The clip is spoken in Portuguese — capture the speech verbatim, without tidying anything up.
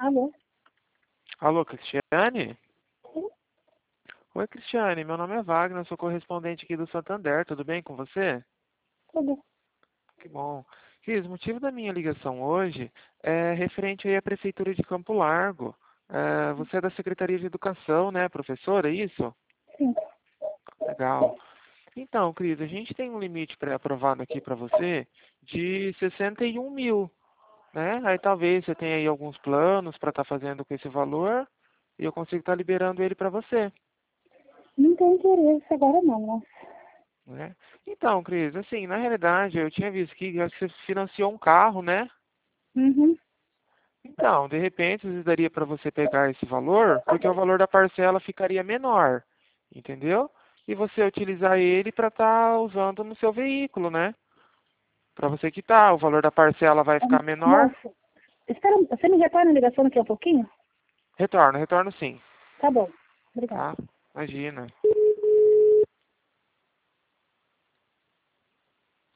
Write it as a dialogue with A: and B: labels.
A: Alô?
B: Alô, Cristiane?
A: Sim,
B: Oi, Cristiane, meu nome é Wagner, sou correspondente aqui do Santander, tudo bem com você?
A: tudo.
B: Que bom. Cris, o motivo da minha ligação hoje é referente aí à Prefeitura de Campo Largo. É, você é da Secretaria de Educação, né, professora, é isso?
A: Sim.
B: Legal. Então, Cris, a gente tem um limite pré-aprovado aqui para você de sessenta e um mil, né? Aí talvez você tenha aí alguns planos para estar fazendo com esse valor e eu consigo estar liberando ele para você.
A: Não tenho interesse agora não, né?
B: Né? Então, Cris, assim, na realidade, eu tinha visto que acho que você financiou um carro, né?
A: Uhum.
B: Então, de repente, daria para você pegar esse valor, porque o valor da parcela ficaria menor, entendeu? E você utilizar ele para estar usando no seu veículo, né? Para você quitar, o valor da parcela vai
A: Hum,
B: ficar menor.
A: Moço, espera, você me retorna a ligação daqui a pouquinho?
B: Retorno, retorno sim,
A: Tá bom. Obrigada.
B: tá? Imagina.